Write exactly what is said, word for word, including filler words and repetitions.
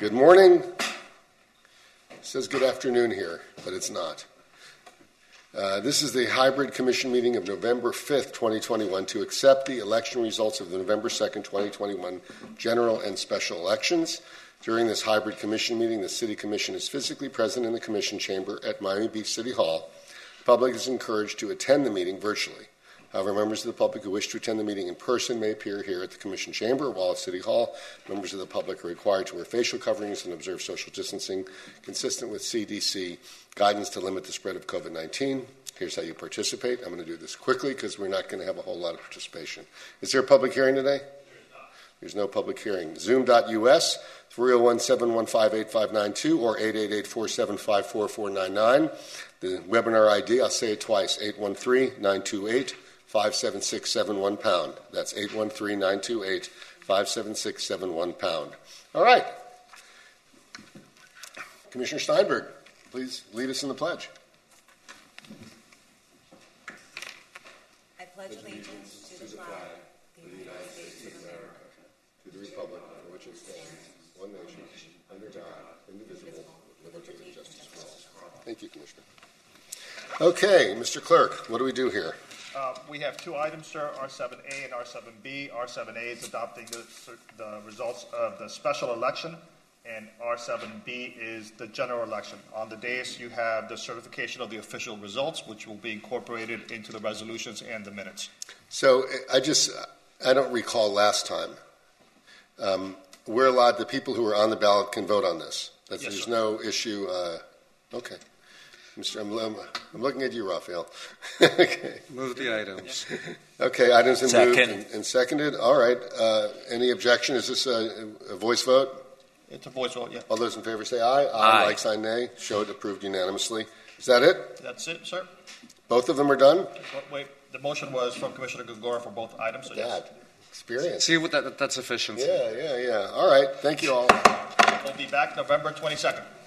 Good morning. It says good afternoon here, but it's not. Uh, this is the hybrid commission meeting of November fifth, twenty twenty-one, to accept the election results of the November second, twenty twenty-one general and special elections. During this hybrid commission meeting, the City Commission is physically present in the Commission Chamber at Miami Beach City Hall. The public is encouraged to attend the meeting virtually. However, members of the public who wish to attend the meeting in person may appear here at the Commission Chamber while at City Hall. Members of the public are required to wear facial coverings and observe social distancing consistent with C D C guidance to limit the spread of COVID nineteen. Here's how you participate. I'm going to do this quickly because we're not going to have a whole lot of participation. Is there a public hearing today? There's no public hearing. Zoom dot U S, three oh one, seven one five, eight five nine two or eight eight eight, four seven five, four four nine nine. The webinar I D, I'll say it twice, eight one three, nine two eight, five seven six seven one pound. That's eight one three, nine two eight, five seven six seven one pound. All right. Commissioner Steinberg, please lead us in the pledge. I pledge allegiance to the flag of the United States of America, to the republic for which it stands, one nation, under God, indivisible, with liberty and justice for all. Thank you, Commissioner. Okay, Mister Clerk, what do we do here? Uh, we have two items, sir, R seven A and R seven B. R seven A is adopting the, the results of the special election, and R seven B is the general election. On the dais, you have the certification of the official results, which will be incorporated into the resolutions and the minutes. So I just, I don't recall last time. Um, we're allowed, the people who are on the ballot can vote on this. That's, Yes, there's sir. no issue. Uh, okay. Mister I'm, I'm, I'm looking at you, Raphael. Okay. Move the items. Okay, items been moved Second. and, and seconded. All right. Uh, any objection? Is this a, a voice vote? It's a voice vote, yeah. All those in favor say aye. Aye. Aye. Like sign nay. Show it approved unanimously. Is that it? That's it, sir. Both of them are done? Wait, wait, the motion was from Commissioner Gongora for both items, so yes. Dad. Experience. See, what that, that's efficiency. Yeah, yeah, yeah. All right. Thank you all. We'll be back November twenty-second.